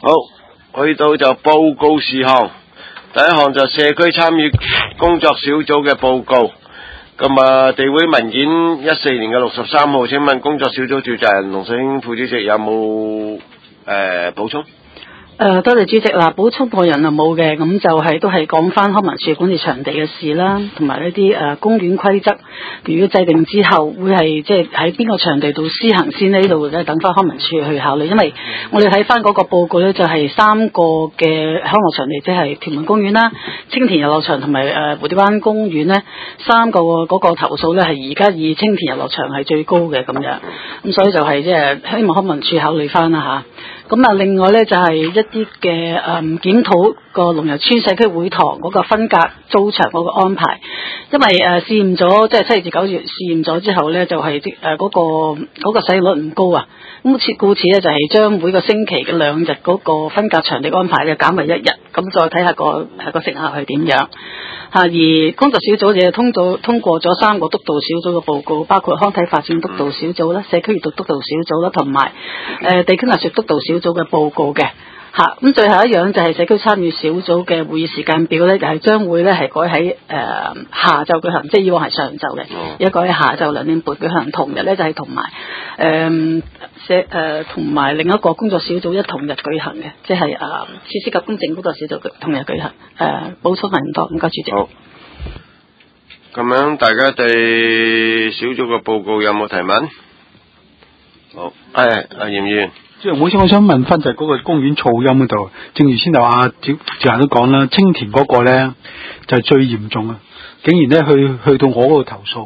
好，去到就報告事項，第一項就社區參與工作小組嘅報告。咁啊，地會文件14年嘅63號，請問工作小組召集人龍世興副主席有冇補充？ 多謝主席嗱，補充個人就冇嘅，咁就係都係講翻康文署管理場地嘅事啦，同埋一啲公園規則，如果制定之後會係即係喺邊個場地度施行先呢？呢度咧等翻康文署去考慮，因為我哋睇翻嗰個報告咧，就係3個嘅康樂場地，即係屯門公園啦、青田遊樂場同埋蝴蝶灣公園咧，3個嗰個投訴咧係而家以青田遊樂場係最高嘅咁樣，咁所以就係即係希望康文署考慮翻啦嚇。咁啊，另外咧就係一啲嘅檢討個龍遊村社區會堂嗰個分隔租場嗰個安排，因為試驗咗即係7月至9月試驗咗之後咧，就係嗰個使用率唔高啊，咁故此咧就係將每個星期嘅2日嗰個分隔場地安排咧減為1日，咁再睇下個成效係點樣。而工作小組就通過咗3個督導小組嘅報告，包括康體發展督導小組啦、社區閱讀督導小組啦，同埋地區藝術督導小組嘅報告嘅。咁最後一樣就係社區參與小組嘅會議時間表咧，就係將會咧係改喺下晝舉行，即係以往係上晝嘅，而家改喺下晝2點半舉行。同日咧就係同埋另一個工作小組一同日舉行嘅，即係設施及工程工作小組同日舉行。補充唔多，唔該主席。 好，咁樣大家對小組嘅報告有冇提問？好，阿嚴議員。 即係我想問翻就係嗰個公園噪音嗰度，正如先頭趙人都講啦，青田嗰個咧就係最嚴重啊！竟然咧去到我嗰度投訴，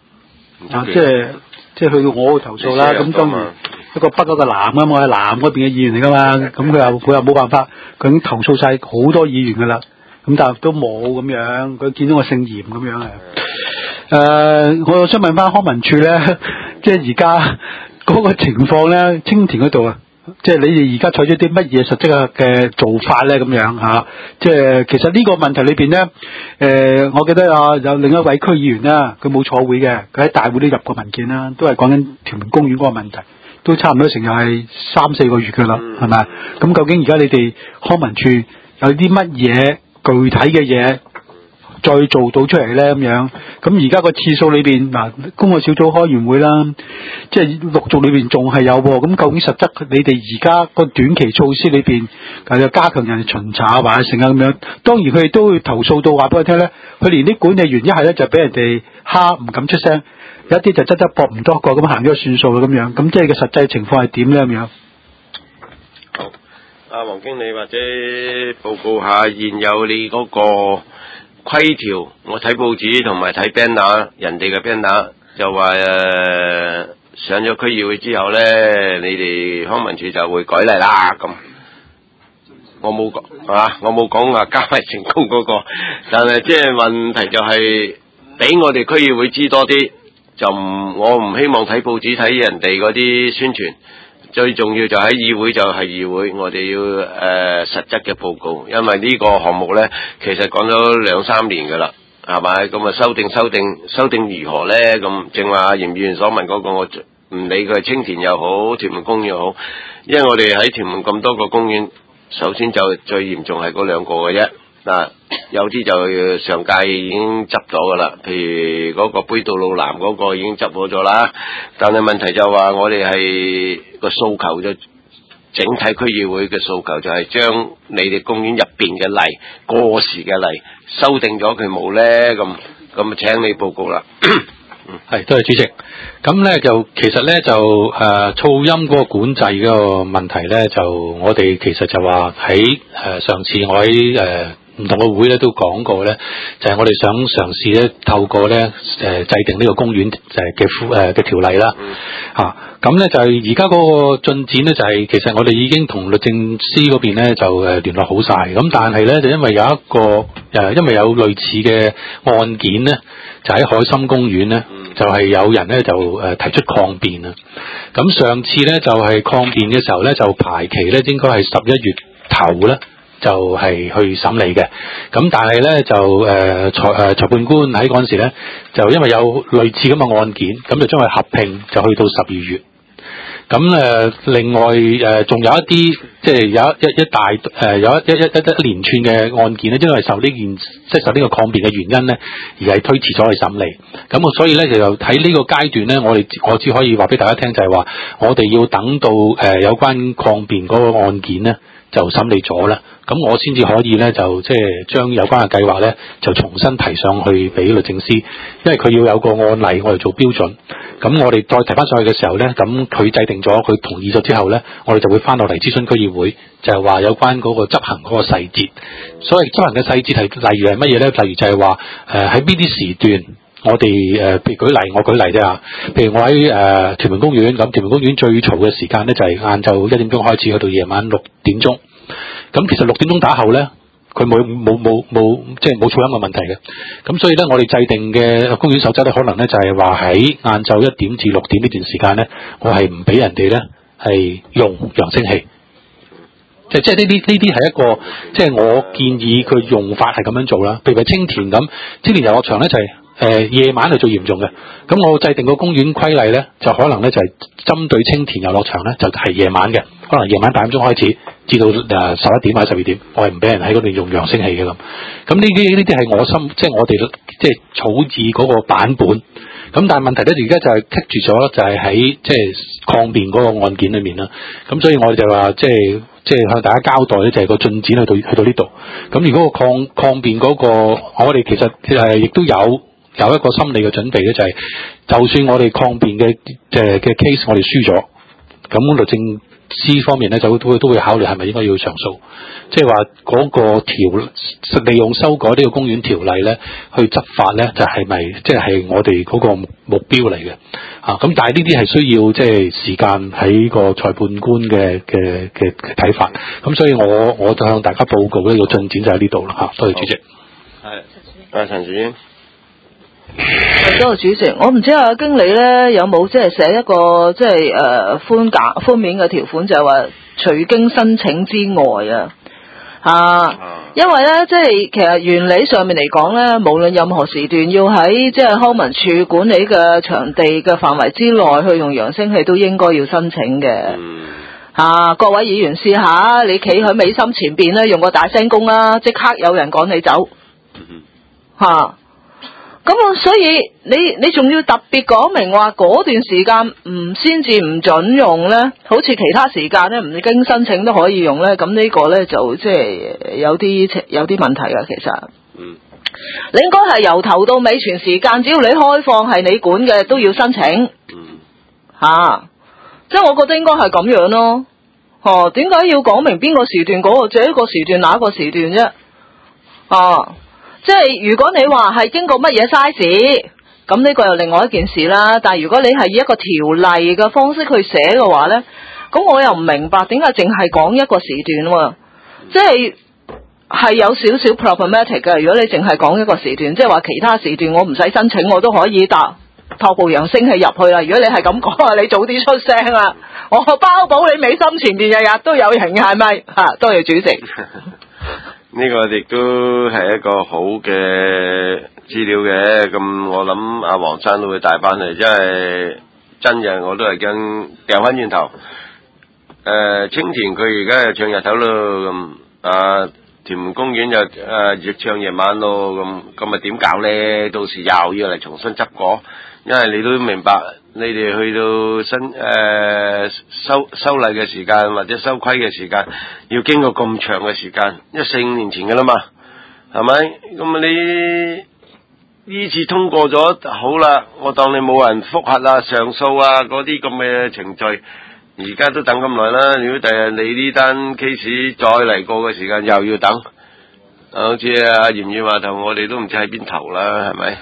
即係去到我嗰度投訴啦。咁當然一個北一個南啊嘛，我係南嗰邊嘅議員嚟噶嘛，咁佢又冇辦法，佢已經投訴晒好多議員噶啦，咁但係都冇咁樣，佢見到我姓嚴咁樣我想問翻康文署咧，即係而家嗰個情況咧，青田嗰度啊。即係你哋而家採取啲乜嘢實質嘅做法咧？咁樣嚇，即係其實呢個問題裏邊咧，我記得有另一位區議員啦，佢冇坐會嘅，佢喺大會都入過文件啦，都係講緊屯門公園嗰個問題，都差唔多成日係3-4個月㗎啦，係咪？咁究竟而家你哋康文署有啲乜嘢具體嘅嘢再做到出嚟咧？咁樣，咁而家個次數裏邊嗱，公共小組開完會啦，即係陸續裏邊仲係有喎。咁究竟實質你哋而家個短期措施裏邊，又加強人巡查或者成啊咁樣，當然佢哋都會投訴到話俾我聽咧，佢連啲管理員一係咧就俾人哋蝦唔敢出聲，有一啲就側側膊唔多個咁行咗算數啦咁樣。咁即係個實際情況係點咧咁樣？ 好，阿黃經理或者報告下現有你嗰個規條，我睇報紙同埋睇 banner， 人哋嘅 banner 就話上咗區議會之後咧，你哋康文署就會改例啦咁。我冇講話加埋成功嗰個，但係即係問題就係俾我哋區議會知多啲，我唔希望睇報紙睇人哋嗰啲宣傳。最重要就喺議會就係議會，我哋要實質嘅報告，因為呢個項目咧，其實講咗2-3年噶啦，係咪？咁啊修訂如何咧？咁正話阿嚴議員所問嗰個，我唔理佢係青田又好，屯門公園又好，因為我哋喺屯門咁多個公園，首先就最嚴重係嗰2個嘅啫。嗱，有啲就上屆已經執咗噶啦，譬如嗰個杯渡路南嗰個已經執好咗啦。但係問題就話我哋係個訴求，就整體區議會嘅訴求就係將你哋公園入邊嘅例過時嘅例修訂咗佢冇咧，咁請你報告啦。 係，多謝主席。咁咧就其實咧就噪音嗰個管制嗰個問題咧，就我哋其實就話喺上次我喺唔同嘅會咧都講過咧，就係我哋想嘗試咧透過咧制定呢個公園嘅條例啦。咁咧就係而家嗰個進展咧就係其實我哋已經同律政司嗰邊咧就聯絡好晒。咁但係咧就因為有一個因為有類似嘅案件咧，就喺海心公園咧，就係有人咧就提出抗辯啊。咁上次咧就係抗辯嘅時候咧，就排期咧應該係11月頭咧。就係去審理嘅，咁但係咧就裁判官喺嗰陣時咧，就因為有類似咁嘅案件，咁就將佢合併，就去到12月。 咁另外仲有一啲即係有一大有一連串嘅案件咧，因為受呢個抗辯嘅原因咧，而係推遲咗去審理。咁所以咧就喺呢個階段咧，我只可以話俾大家聽，就係話我哋要等到有關抗辯嗰個案件咧就審理咗啦，咁我先至可以咧就即係將有關嘅計劃咧就重新提上去俾律政司，因為佢要有個案例我哋做標準。咁我哋再提翻上去嘅時候咧，咁佢制定咗，佢同意咗之後咧，我哋就會翻落嚟諮詢區議會，就係話有關嗰個執行嗰個細節。所謂執行嘅細節係例如係乜嘢咧？例如就係話喺邊啲時段，我哋譬如我舉例啫嚇，譬如我喺屯門公園，咁屯門公園最嘈嘅時間咧就係晏晝1點鐘開始，去到夜晚6點鐘。咁其實6點鐘打後咧，佢冇即係冇噪音嘅問題嘅。咁所以咧，我哋制定嘅公園守則咧，可能咧就係話喺晏晝1點至6點呢段時間咧，我係唔俾人哋咧係用揚聲器。即係呢啲係一個即係我建議佢用法係咁樣做啦。譬如話青田咁，青田遊樂場咧就係夜晚係最嚴重嘅。咁我制定個公園規例咧，就可能咧就係針對青田遊樂場咧就係夜晚嘅，可能夜晚8點鐘開始至到11點或者12點，我係唔俾人喺嗰度用揚聲器嘅咁。咁呢啲係即係我哋即係草擬嗰個版本。咁但係問題咧，而家就係棘住咗，就係喺即係抗辯嗰個案件裏面啦。咁所以我哋就話即係向大家交代咧，就係個進展去到呢度。咁如果個抗辯嗰個，我哋其實亦都有一個心理嘅準備咧，就係就算我哋抗辯嘅 case 我哋輸咗，咁律政司方面咧就都會考慮係咪應該要上訴，即係話嗰個利用修改呢個公園條例咧去執法咧，就係咪即係我哋嗰個目標嚟嘅啊？咁但係呢啲係需要即係時間喺個裁判官嘅睇法，咁所以我就向大家報告呢個進展就喺呢度啦嚇。多謝主席。 係，陳主任。 多謝主席，我唔知經理咧有冇即係寫一個即係寬免嘅條款，就係話除經申請之外因為咧即係其實原理上面嚟講咧，無論任何時段要喺即係康文署管理嘅場地嘅範圍之內去用揚聲器都應該要申請嘅。各位議員試下，你企喺美心前邊咧，用個大聲公啦，即刻有人趕你走。咁所以你仲要特別講明話嗰段時間先至唔準用咧，好似其他時間咧唔經申請都可以用咧，咁呢個咧就即係有啲問題㗎。其實你應該係由頭到尾全時間，只要你開放係你管嘅都要申請。即係我覺得應該係咁樣咯。點解要講明邊個時段嗰個這個時段哪個時段啫？即係如果你話係經過乜嘢 size， 咁呢個又另外一件事啦。但係如果你係以一個條例嘅方式去寫嘅話呢，咁我又唔明白點解淨係講一個時段喎？即係有少少 problematic 嘅。如果你淨係講一個時段，即係話其他時段我唔使申請我都可以托部揚聲器入去啦。如果你係咁講你早啲出聲啦，我包保你美心前面日日都有人，係咪？多謝主席。 呢個亦都係一個好嘅資料嘅，咁我諗阿黃生都會帶翻嚟，因為真嘅我都係驚掉翻轉頭。青田佢而家又唱日頭咯，咁屯門公園又唱夜晚咯，咁咪點搞咧？到時又要嚟重新執過，因為你都明白，你哋去到修例嘅時間或者收規嘅時間，要經過咁長嘅時間，4-5年前㗎啦嘛，係咪？咁你呢次通過咗好啦，我當你冇人覆核啊、上訴啊嗰啲咁嘅程序，而家都等咁耐啦。如果第日你呢單 case 再嚟過嘅時間又要等，好似阿嚴宇話頭，我哋都唔知喺邊頭啦，係咪？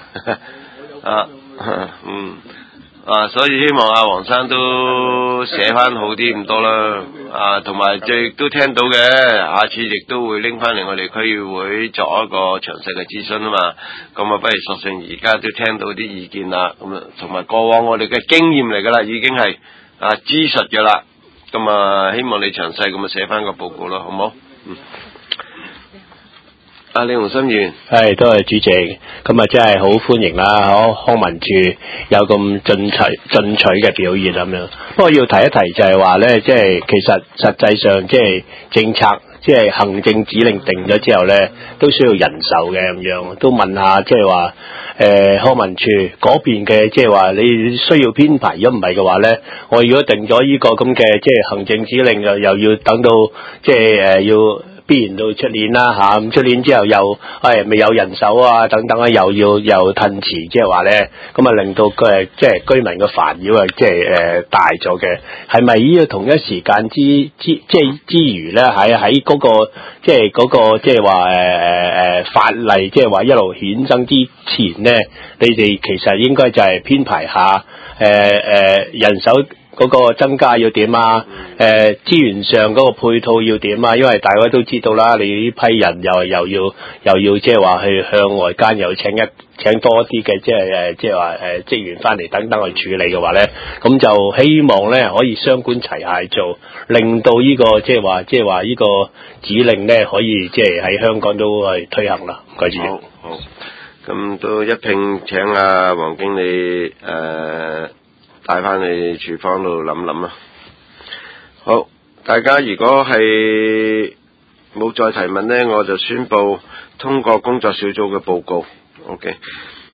所以希望阿黃生都寫翻好啲咁多啦，同埋亦都聽到嘅，下次亦都會拎翻嚟我哋區議會作一個詳細嘅諮詢啊嘛，咁不如索性而家都聽到啲意見啦，咁同埋過往我哋嘅經驗嚟噶啦，已經係知實嘅啦，咁希望你詳細咁寫翻個報告咯，好唔好？ 李洪心議員， 係多謝主席，咁啊真係好歡迎啦，康文署有咁進取嘅表現咁樣。不過要提一提就係話咧，即係其實實際上即係政策，即係行政指令定咗之後咧，都需要人手嘅咁樣。都問下即係話康文署嗰邊嘅，即係話你需要編排，如果唔係嘅話咧，我如果定咗呢個咁嘅即係行政指令，又要等到即係要。必然到出年啦嚇，咁出年之後又未有人手啊等等啊，又褪遲，即係話咧，咁啊令到即係居民嘅煩擾啊，即係大咗嘅。係咪呢個同一時間之餘咧，喺嗰個即係嗰個即係話法例，即係話一路衍生之前咧，你哋其實應該就係編排下人手。嗰個增加要點啊？資源上嗰個配套要點啊？因為大家都知道啦，你呢批人又要即係話去向外間又請多啲嘅即係話職員翻嚟等等去處理嘅話咧，咁就希望咧可以雙管齊下做，令到呢個即係話呢個指令咧可以即係喺香港都去推行啦。唔該主席。 好，咁都一併請阿黃經理帶翻去廚房度諗諗啦。好，大家如果係冇再提問呢，我就宣布通過工作小組嘅報告。OK。